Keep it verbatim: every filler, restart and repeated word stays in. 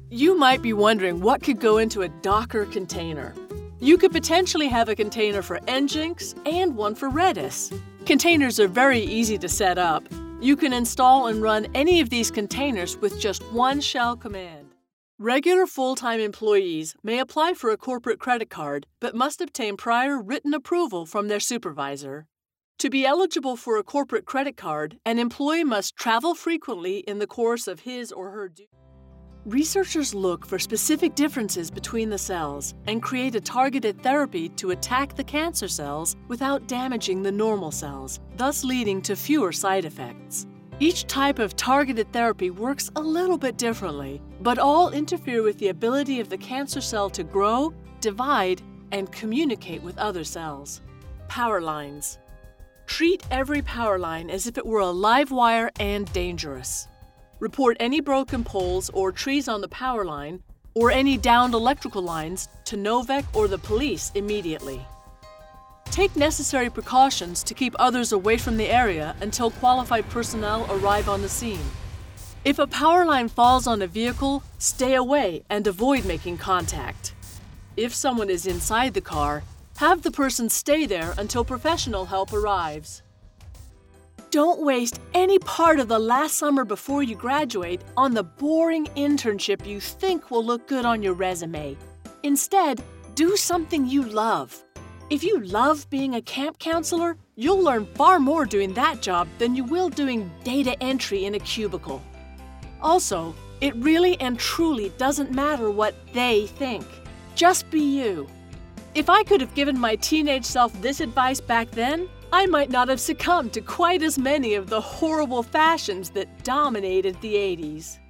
You might be wondering what could go into a Docker container. You could potentially have a container for Nginx and one for Redis. Containers are very easy to set up. You can install and run any of these containers with just one shell command. Regular full-time employees may apply for a corporate credit card, but must obtain prior written approval from their supervisor. To be eligible for a corporate credit card, an employee must travel frequently in the course of his or her duties. Researchers look for specific differences between the cells and create a targeted therapy to attack the cancer cells without damaging the normal cells, thus leading to fewer side effects. Each type of targeted therapy works a little bit differently, but all interfere with the ability of the cancer cell to grow, divide, and communicate with other cells. Power lines. Treat every power line as if it were a live wire and dangerous. Report any broken poles or trees on the power line or any downed electrical lines to Novec or the police immediately. Take necessary precautions to keep others away from the area until qualified personnel arrive on the scene. If a power line falls on a vehicle, stay away and avoid making contact. If someone is inside the car, have the person stay there until professional help arrives. Don't waste any part of the last summer before you graduate on the boring internship you think will look good on your resume. Instead, do something you love. If you love being a camp counselor, you'll learn far more doing that job than you will doing data entry in a cubicle. Also, it really and truly doesn't matter what they think. Just be you. If I could have given my teenage self this advice back then, I might not have succumbed to quite as many of the horrible fashions that dominated the eighties.